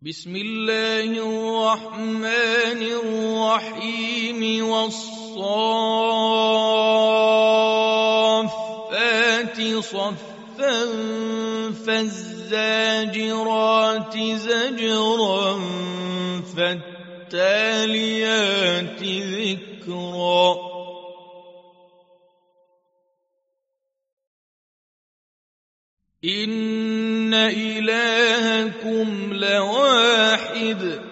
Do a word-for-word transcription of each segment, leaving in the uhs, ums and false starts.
بسم الله الرحمن الرحيم والصافات صفا فالزاجرات زجرا فالتاليات ذكرا إن إلهكم لواحد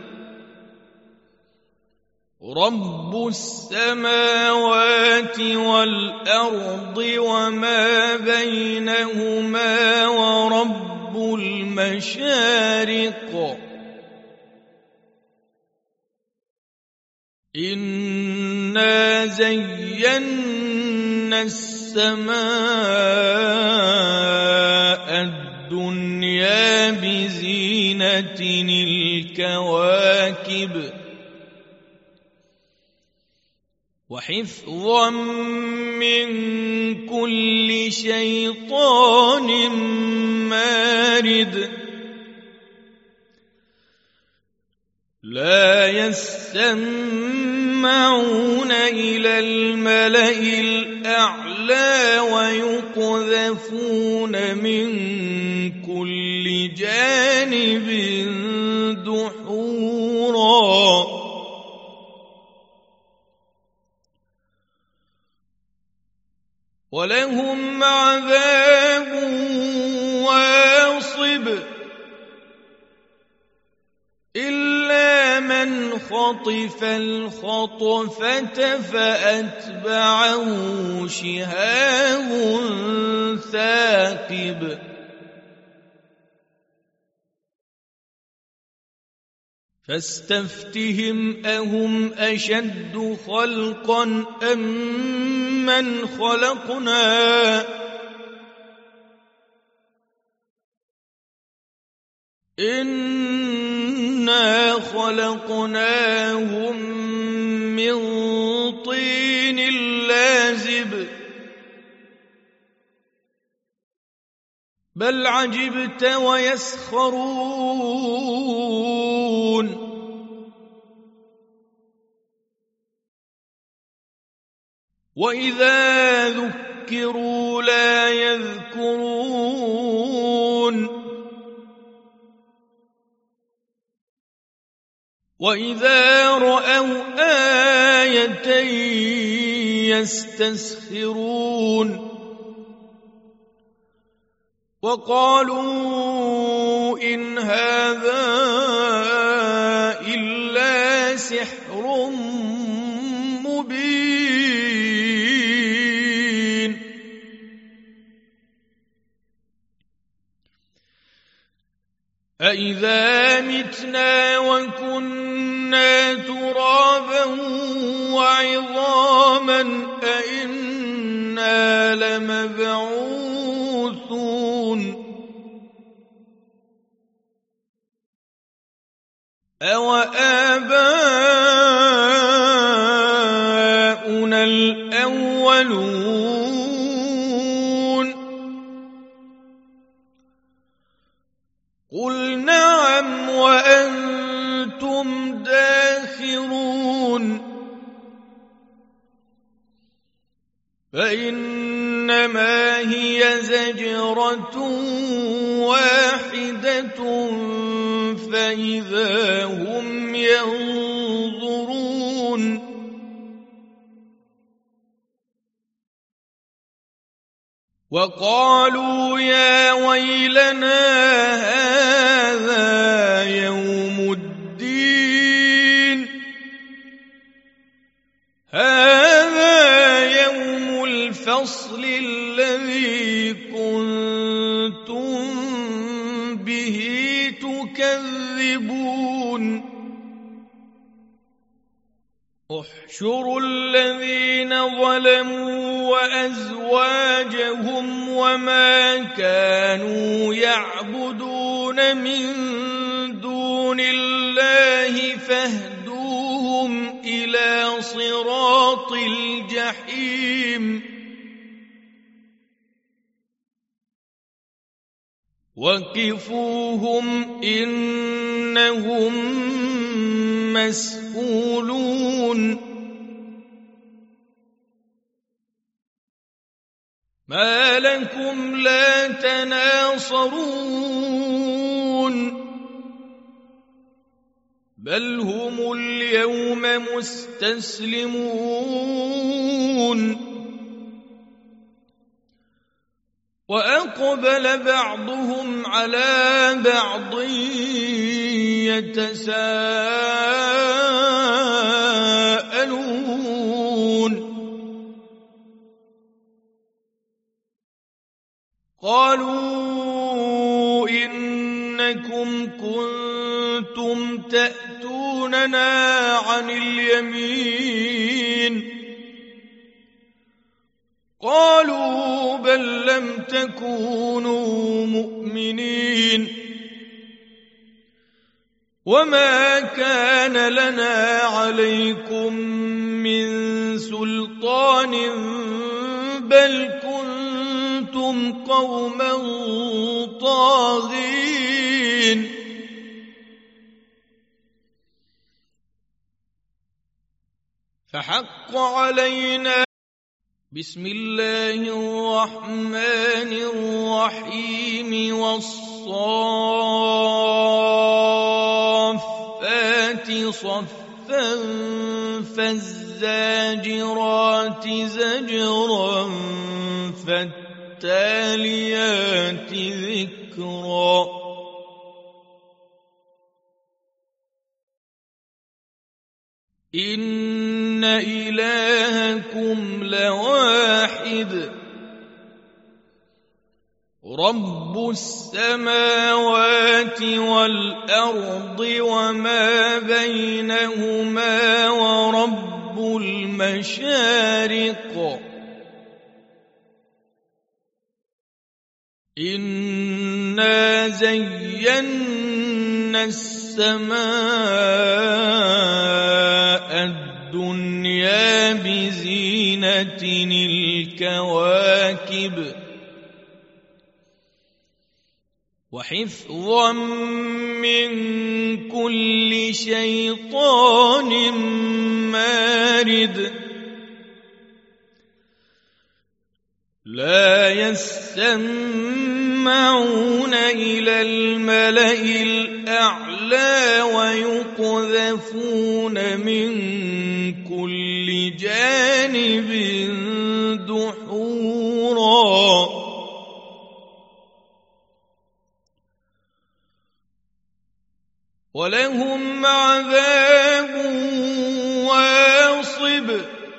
رب السماوات والأرض وما بينهما ورب المشارق إنا زينا السماء الدنيا بزينة الكواكب وحفظا من كل شيطان مارد لا يستمعون إلى الملأ الأعلى ويقذفون من كل جانب دحورا ولهم عذاب واصب إلا من خطف الخطفة فأتبعه شهاب ثاقب فاستفتهم أهم أشد خلقا أم من خلقنا إنا خلقناهم من طين لازب بل عجبت ويسخرون وإذا ذكروا لا يذكرون وإذا رأوا آية يستسخرون وقالوا إن هذا إلا سحر مبين أإذا متنا وكنا ترابا وعظاما أإنا لمبعوثون أوآباؤنا الأولون قل نعم وأنتم داخرون فإنما هي زجرة واحدة فإذا هم ينظرون وقالوا يا ويلنا هذا يوم الدين هذا يوم الفصل الذي كنتم به تكذبون احشروا الذين ظلموا وأزواجهم وما كانوا يعبدون من دون الله فاهدوهم إلى صراط الجحيم وقفوهم إنهم مسئولون ما لكم لا تناصرون بل هم اليوم مستسلمون وأقبل بعضهم على بعض يتساءلون قالوا إنكم كنتم تأتوننا عن اليمين قالوا بل لم تكونوا مؤمنين وما كان لنا عليكم من سلطان بل كنتم قوما طاغين فحق علينا بسم الله الرحمن الرحيم والصافات صفا فالزاجرات زجرا فالتاليات ذكرا إن إلهكم لواحد رب السماوات والأرض وما بينهما ورب المشارق إنا زينا السماء الدنيا بزينة الكواكب وحفظا من كل شيطان مارد لا يسمعون إلى الملأ الأعلى ويقذفون من كل جانب دحورا ولهم عذاب واصب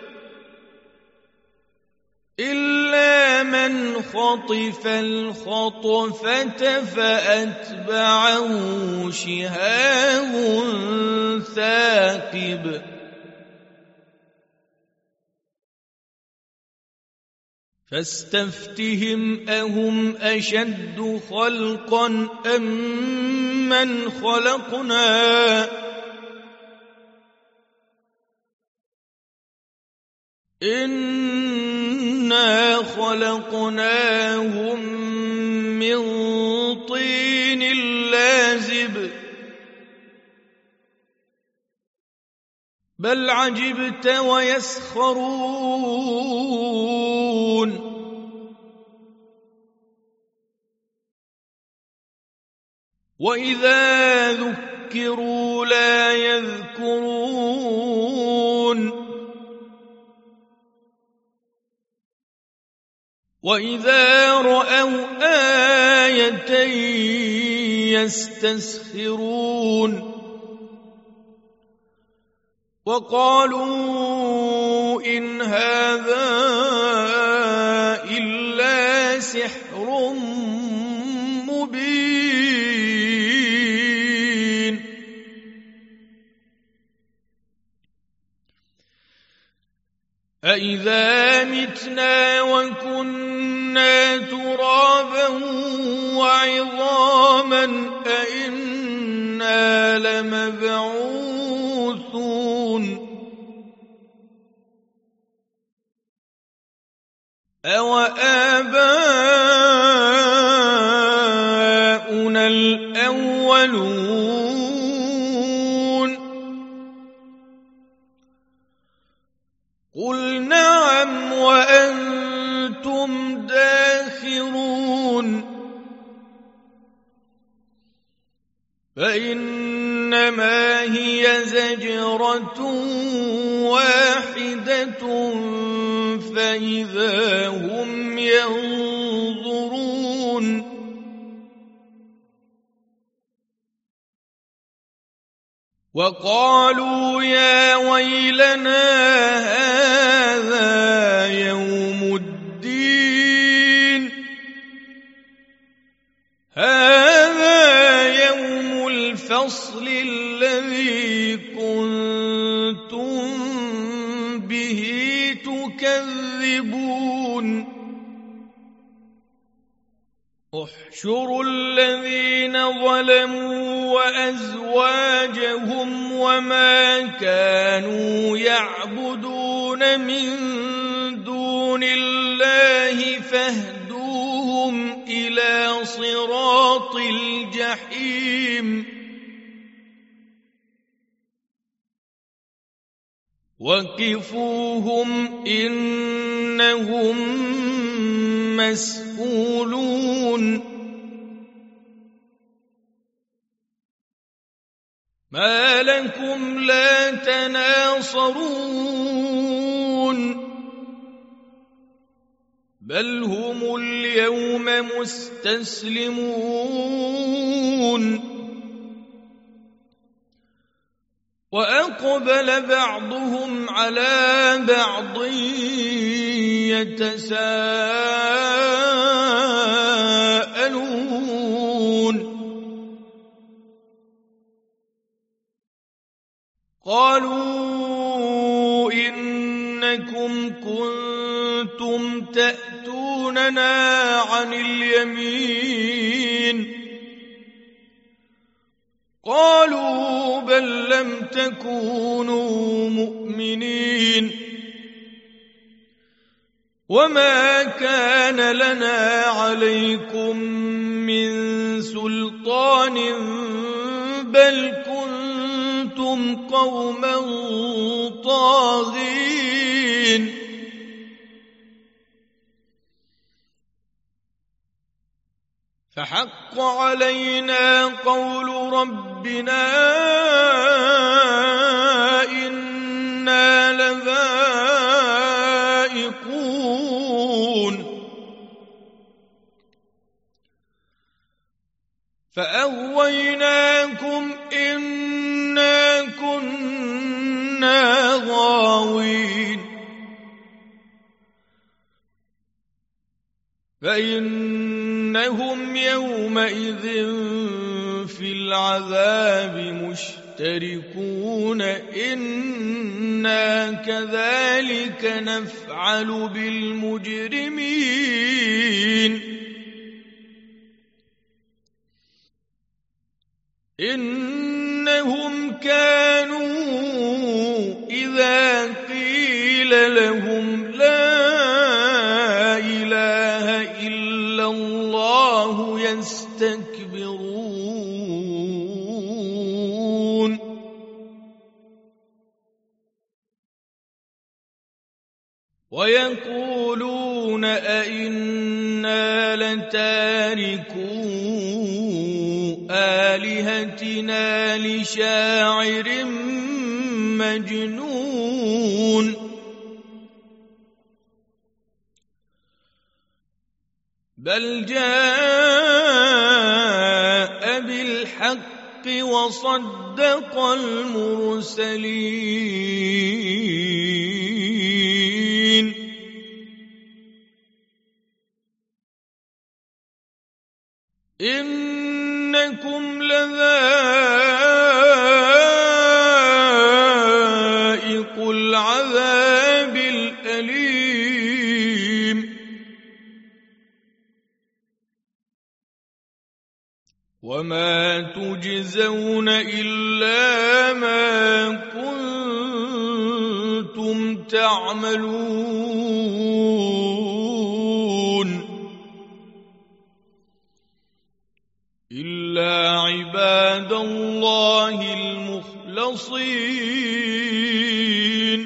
إلا من خطف الخطفة فأتبعه شهاب ثاقب فاستفتهم أهم أشد خلقا أم من خلقنا إنا خلقناهم من طين لازب بل عجبت ويسخرون وإذا ذكروا لا يذكرون وإذا رأوا آية يستسخرون وقالوا إن هذا إلا سحر مبين أإذا متنا وكنا ترابا وعظاما أإنا لمبعوثون أوآباؤنا فإنما هي زجرة واحدة فإذا هم ينظرون وقالوا يا ويلنا هذا يوم الدين هذا يوم الفصل الذي كنتم به تكذبون احشروا الذين ظلموا وأزواجهم وما كانوا يعبدون من دون الله فاهدوهم إلى صراط الجحيم وقفوهم إنهم مسؤولون ما لكم لا تناصرون بل هم اليوم مستسلمون وأقبل بعضهم على بعض يتساءلون قالوا إنكم كنتم تأتوننا عن اليمين قالوا بل لم تكونوا مؤمنين وما كان لنا عليكم من سلطان بل كنتم قوما طاغين فحق علينا قول ربنا إنا لذائقون فأغويناكم إنا كنا غاوين فإنهم يومئذ في العذاب مشتركون إنا كذلك نفعل بالمجرمين إنهم كانوا إذا قيل لهم لا إله إلا الله يستكبرون ويقولون أئنا لتاركو آلهتنا لشاعر مجنون بل جاء بالحق وصدق المرسلين إنكم لذائق العذاب الأليم وما تجزون إلا ما كنتم تعملون إلا عباد الله المخلصين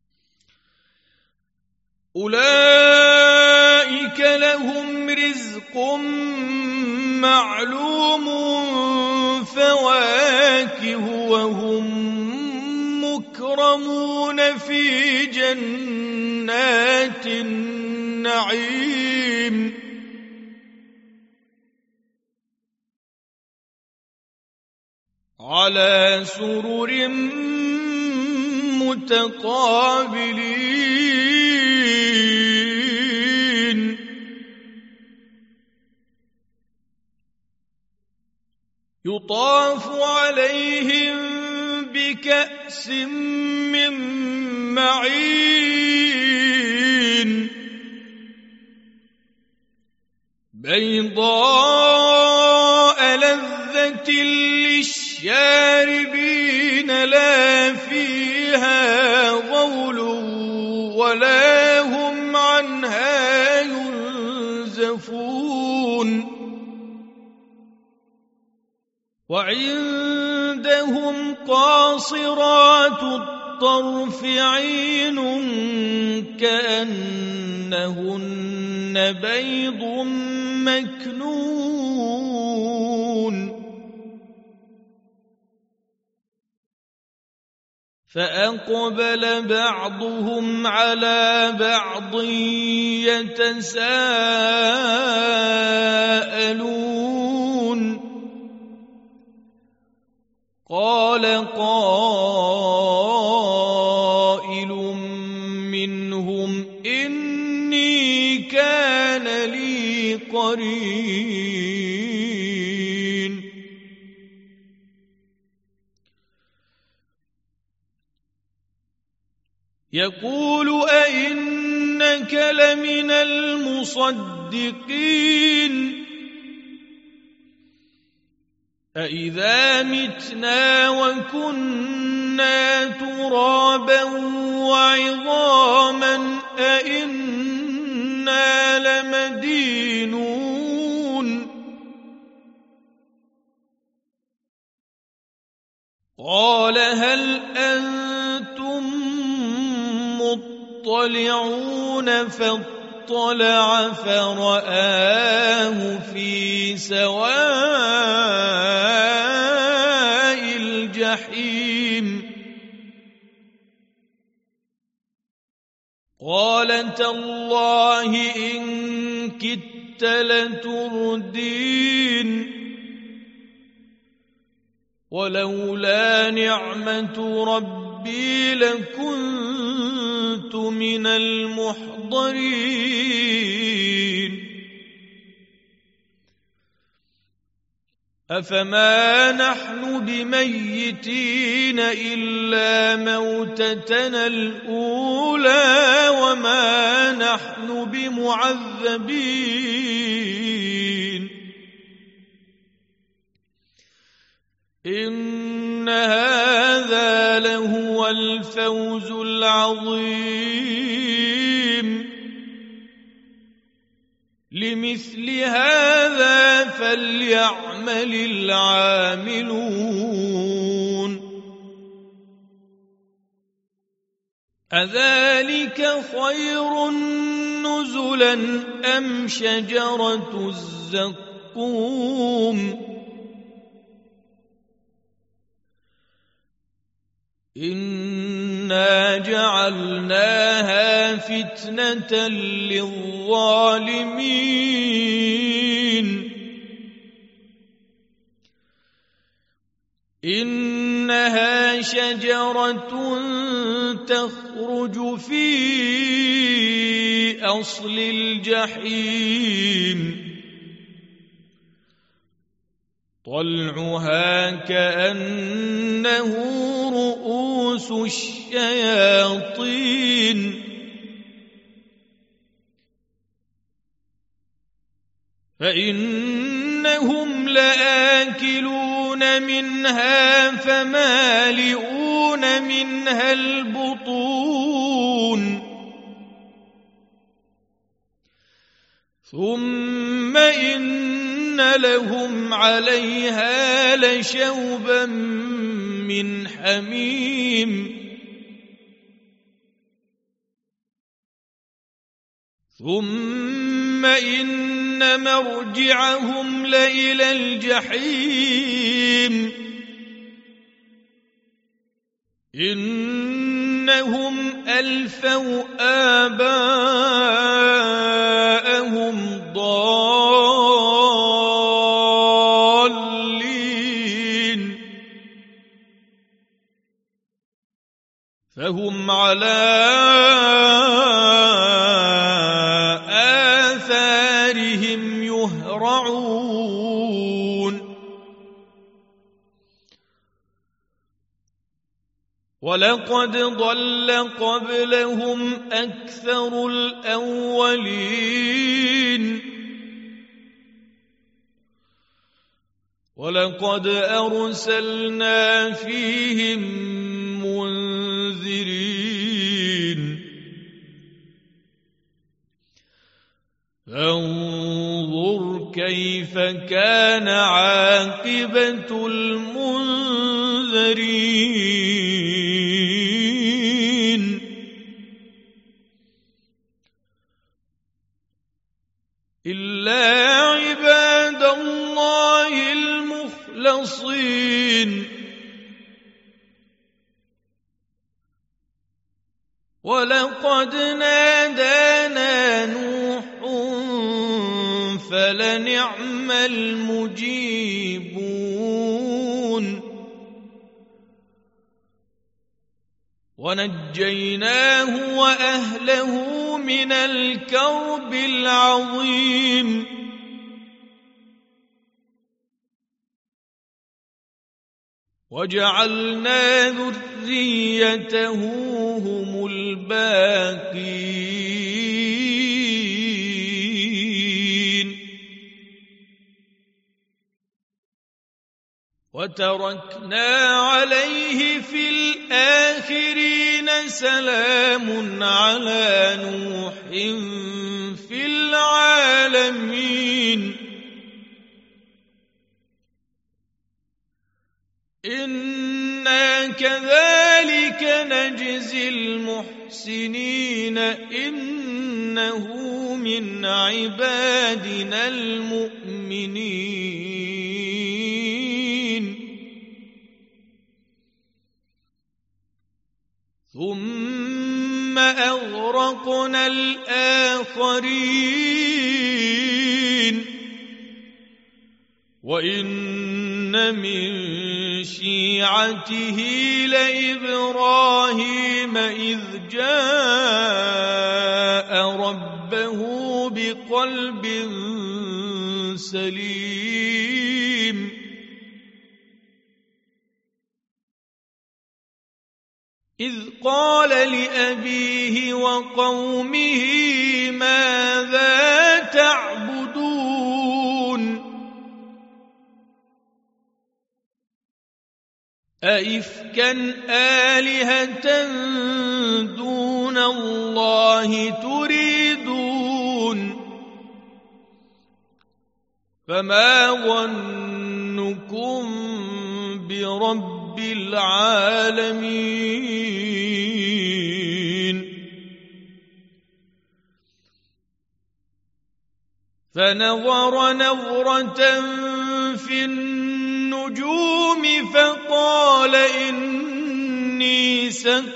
أولئك لهم رزق معلوم فواكه وهم مكرمون في جنات النعيم على سرر متقابلين يطاف عليهم بكأس من معين بيضاء لذة للشاربين لا فيها غول ولا هم عنها ينزفون وعندهم قاصرات الطرف عين كأنهن بيض مكنون فأقبل بعضهم على بعض يتساءلون قال قائل منهم إني كان لي قرين يقول أئنك لمن المصدقين أإذا متنا وكنا ترابا وعظاما أإنا لمدينون قال هل أنتم مطلعون فاطلع فرآه في سواء الجحيم قال تالله إن كدت لتردين ولولا نعمة ربي لكنت من المحضرين أفما نحن بميتين إلا موتتنا الأولى وما نحن بمعذبين إن هذا لهو الفوز العظيم لمثل هذا فليعمل العاملون أذلك خير نزلا أم شجرة الزقوم إنا جعلناها فتنة للظالمين إنها شجرة تخرج في أصل الجحيم طلعها كأنه رؤوس الشياطين فإنهم لآكلون منها فمالئون منها البطون ثم إن لهم عليها لشوبا من حميم ثم إن إن مرجعهم لإلى الجحيم إنهم ألفوا آباءهم ضالين فهم على آثارهم يهرعون ولقد ضل قبلهم أكثر الأولين ولقد أرسلنا فيهم منذرين فانظر كيف كان عاقبة المنذرين إلا عباد الله المخلصين ولقد نادانا نوح فلنعم المجيبون ونجيناه وأهله من الكرب العظيم وجعلنا ذريته هم الباقين وتركنا عليه في الآخرين سلام على نوح في العالمين إنا كذلك نجزي المحسنين إنه من عبادنا المؤمنين ثم أغرقنا الآخرين وإن من شيعته لإبراهيم إذ جاء ربه بقلب سليم إذ قال لأبيه وقومه ماذا تعبدون أئفكا آلهة دون الله تريدون فما ظنكم برب العالمين فنظر نظرة في النجوم فقال إني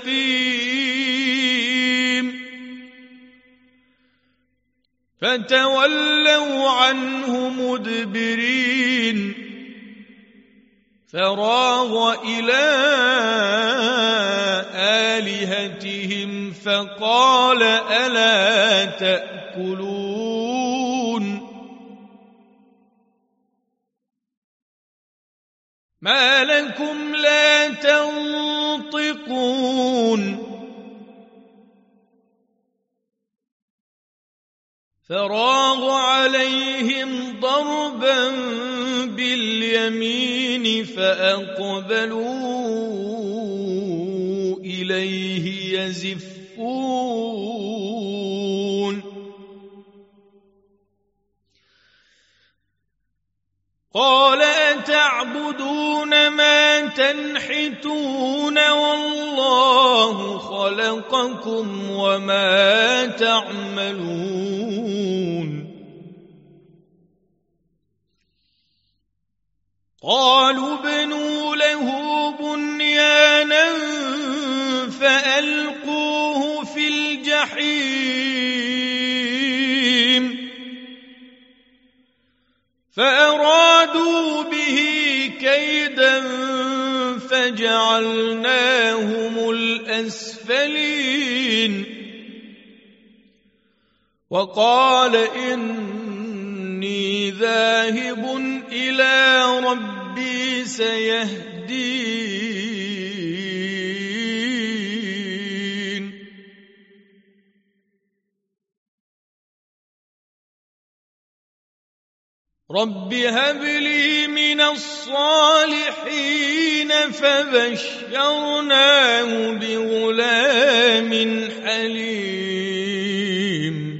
سقيم فتولوا عنه مدبرين فراغ إلى آلهتهم فقال ألا تأكلون ما لكم لا تنطقون فراغ عليهم ضربا باليمين فأقبلوا إليه يزفون قال أتعبدون ما تنحتون والله خلقكم وما تعملون قالوا ابنوا له بنيانا فألقوه في الجحيم فأرادوا به كيدا فجعلناهم الأسفلين وقال إني ذاهب إلى ربي سيهدين رب هب لي من الصالحين فبشرناه بغلام حليم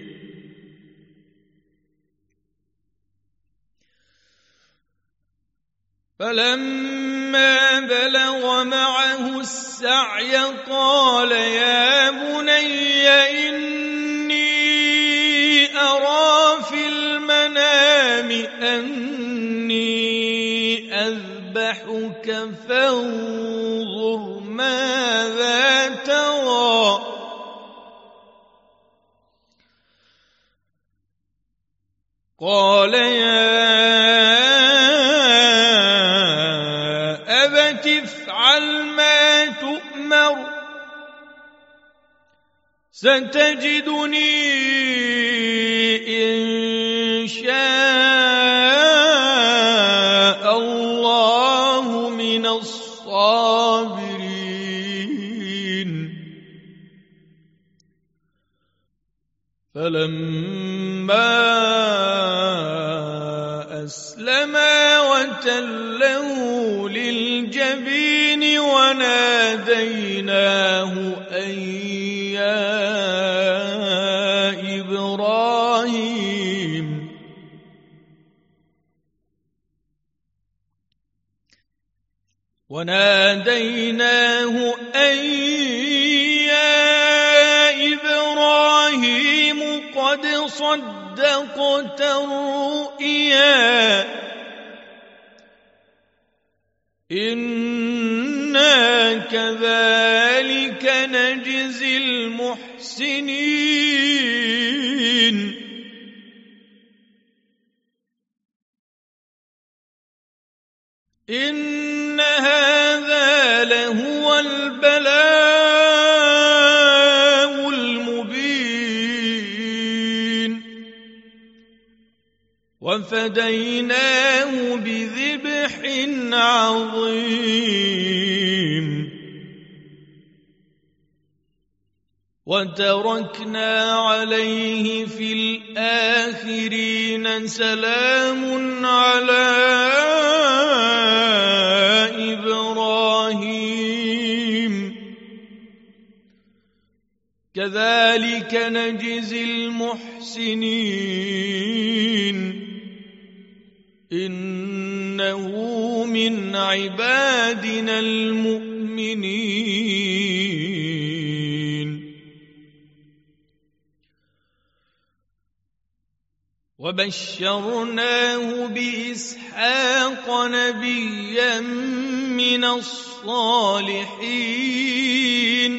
فلما بلغ معه السعي قال يا بني إني أرى في المنام أني أذبحك فانظر ماذا ترى قال يا أبت افعل ما تؤمر ستجدني إن شاء الله من الصابرين فلما أسلما وتله للجبين وناديناه أن يا إبراهيم وناديناه أن يا إبراهيم قد صدقت الرؤيا إنا كذلك نجزي المحسنين إن هذا لهو البلاء المبين وفديناه بذبح عظيم وتركنا عليه في الآخرين سلام على إبراهيم كذلك نجزي المحسنين إنه من عبادنا المؤمنين وبشرناه بإسحاق نبيا من الصالحين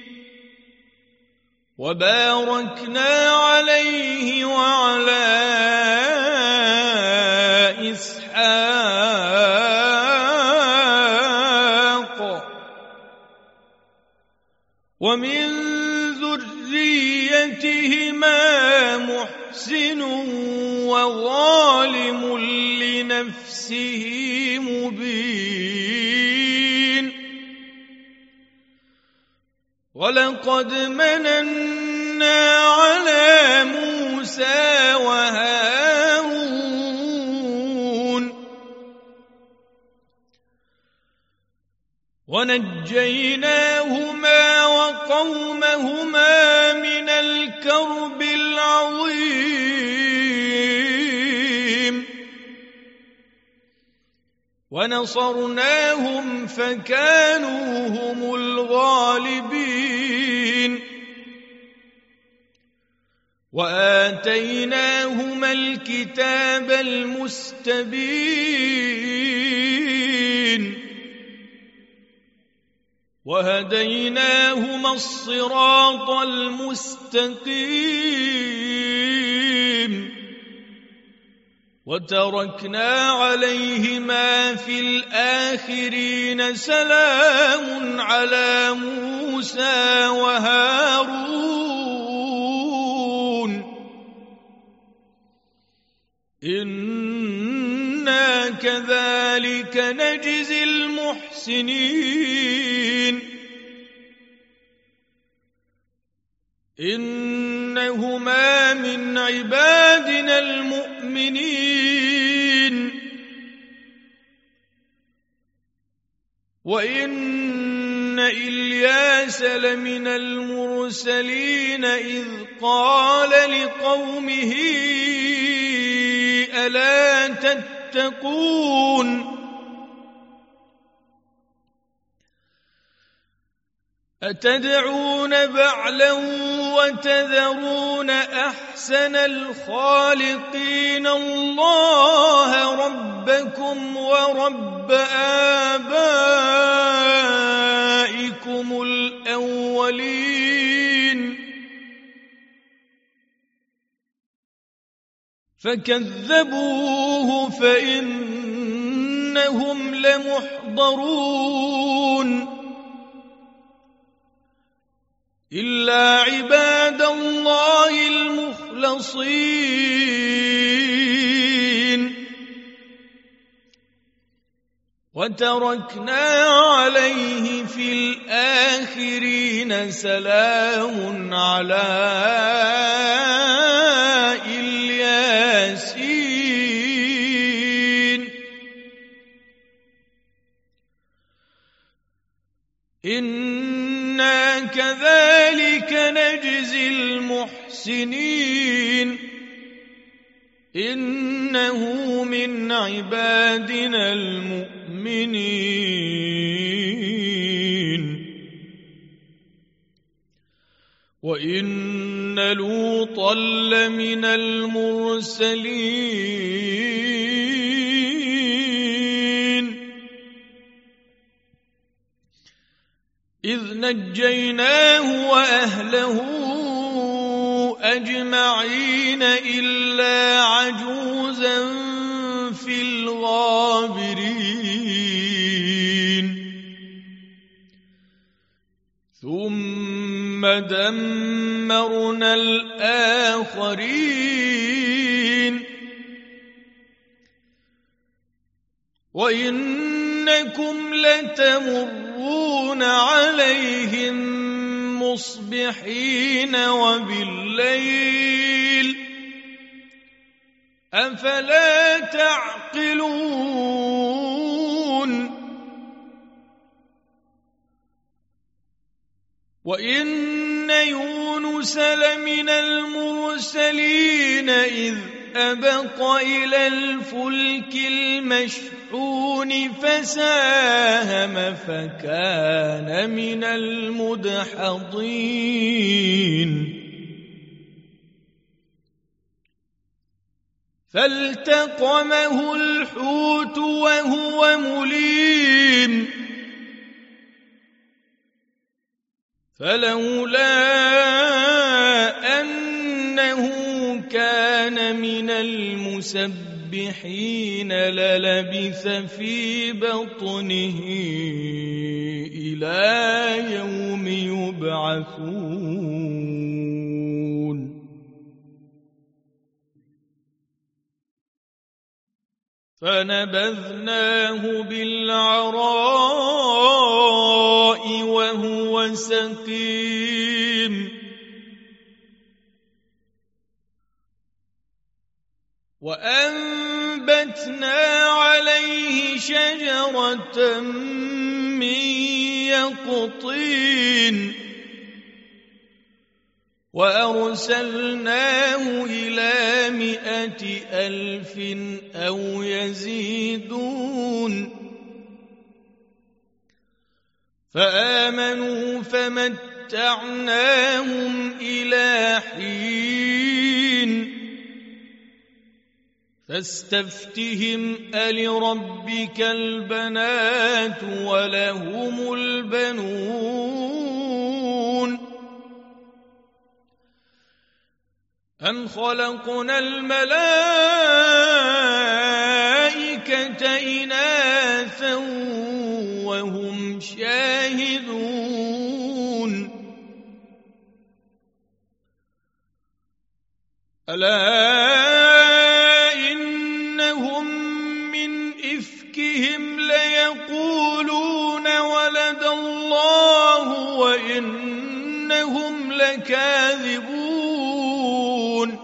وباركنا عليه وعلى إسحاق ومن ذريتهما محسن وظالم لنفسه مبين ولقد مننا على موسى وهارون ونجيناهما وقومهما من الكرب العظيم ونصرناهم فكانوا هم الغالبين وآتيناهما الكتاب المستبين وهديناهما الصراط المستقيم وتركنا عليهما في الآخرين سلام على موسى وهارون إنا كذلك نجزي المحسنين إنهما من عبادنا المؤمنين وإن إلياس لمن المرسلين إذ قال لقومه ألا تتقون أتدعون بعلا وتذرون أحسن الخالقين الله ربكم ورب آبائكم الأولين فكذبوه فإنهم لمحضرون إلا عباد الله المخلصين وتركنا عليه في الآخرين سلام على الياسين إنا كذلك نجزي المحسنين إنه من عبادنا المؤمنين وإن لوطا لمن المرسلين إذ نجيناه وأهله أجمعين إلا عجوزا في الغابرين ثم دمرنا الآخرين وإنكم لتمرون عليهم مصبحين وبالليل أفلا تعقلون وإن يونس لمن المرسلين إذ أبق إلى الفلك المشحون فساهم فكان من المدحضين فالتقمه الحوت وهو مليم فلولا أنه كان من المسبحين للبث في بطنه إلى يوم يبعثون فنبذناه بالعراء وهو سقيم وأنبتنا عليه شجرة من يقطين وأرسلناه إلى مائة ألف أو يزيدون فآمنوا فمتعناهم إلى حين فاستفتهم ألربك البنات ولهم البنون أم خلقنا الملائكة إناثا وهم شاهدون ألا إنهم من إفكهم ليقولون ولد الله وإنهم لكاذبون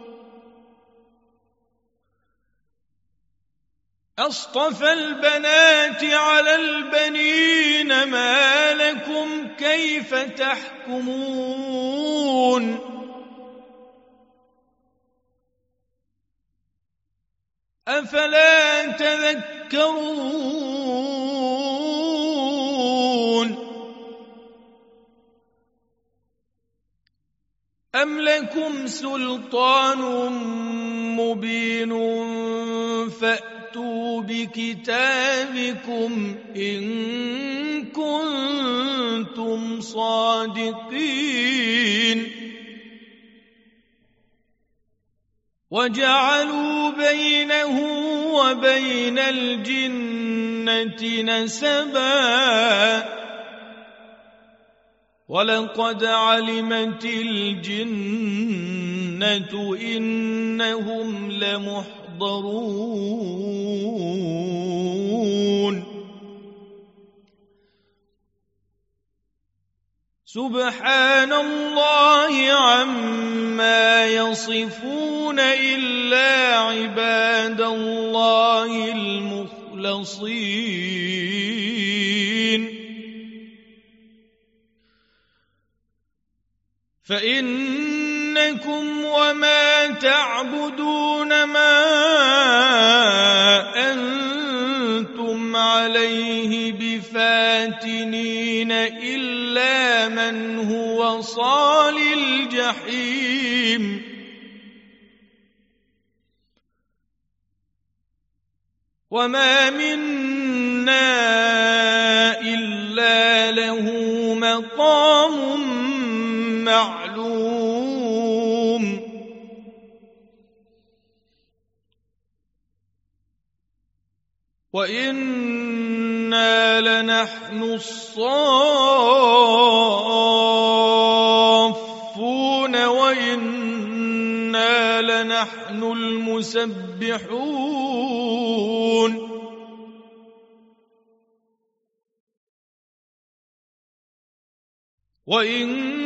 أصطفى البنات على البنين ما لكم كيف تحكمون أفلا تذكرون أم لكم سلطان مبين فأتوا بكتابكم إن كنتم صادقين وجعلوا بينه وبين الجنة نسبا ولقد علمت الجنة إنهم لمحضرون سبحان الله عما يصفون إلا عباد الله المخلصين فإنكم وما تعبدون ما أنتم عليه بفاتنين إلا من هو صال الجحيم وما منا إلا له مقام معلوم وإنا لنحن الصافون وإنا لنحن المسبحون وإن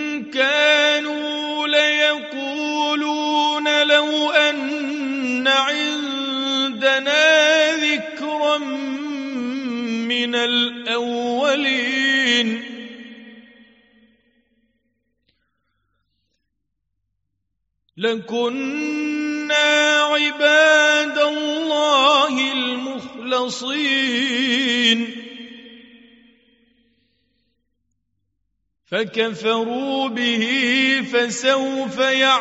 كانوا ليقولون لو أن عندنا ذكرا من الأولين لكنا عباد الله المخلصين فكفروا به فسوف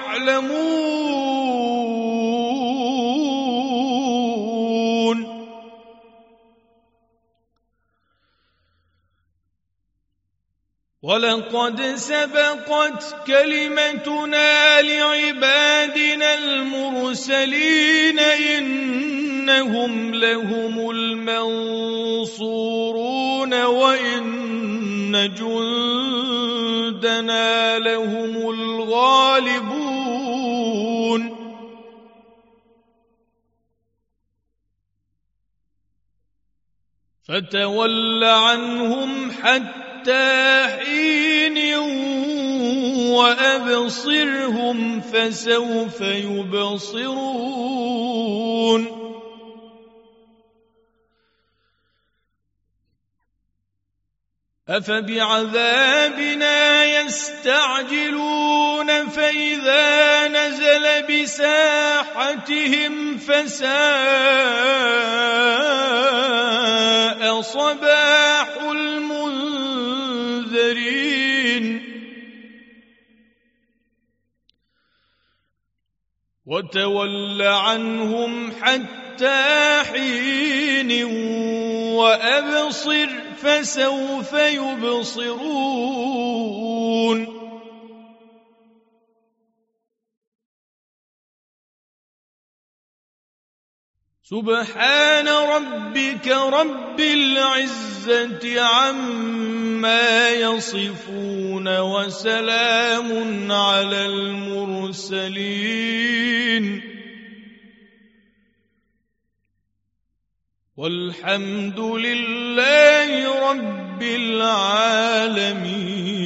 يعلمون ولقد سبقت كلمتنا لعبادنا المرسلين إنهم لهم المنصورون وإن جندنا لهم الغالبون فتول عنهم حتى حين وأبصرهم فسوف يبصرون أفبعذابنا يستعجلون فإذا نزل بساحتهم فساء صباح المنذرين وتول عنهم حتى حين وأبصر فسوف يبصرون سبحان ربك رب العزة عما يصفون وسلام على المرسلين والحمد لله رب العالمين.